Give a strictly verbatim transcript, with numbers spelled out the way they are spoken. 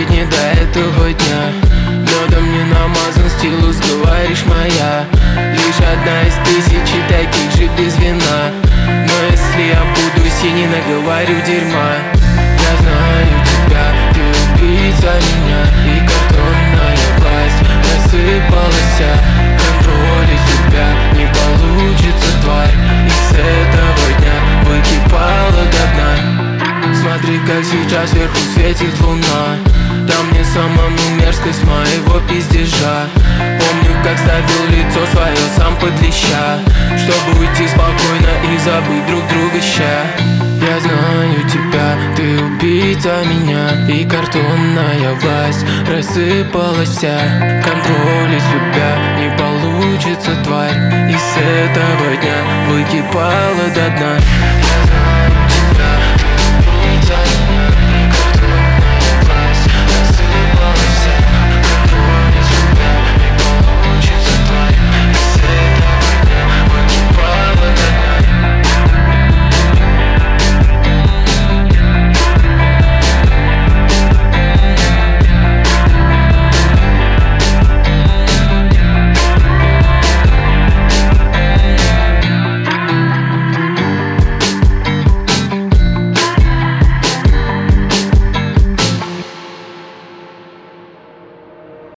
не до этого дня. Медом не намазан стилус, говоришь моя. Лишь одна из тысячи таких же без вина. Но если я буду синий, наговорю дерьма. Я знаю тебя, ты убийца меня. И картонная власть рассыпалась. Контроль из тебя не получится, тварь. И с этого дня выкипала до дна. Смотри, как сейчас сверху светит луна. Там мне самому мерзкость моего пиздежа. Помню, как ставил лицо свое сам под леща, чтобы уйти спокойно и забыть друг друга ща. Я знаю тебя, ты убийца меня. И картонная власть рассыпалась вся. Контроль из тебя не получится, тварь. И с этого дня выкипала до дна.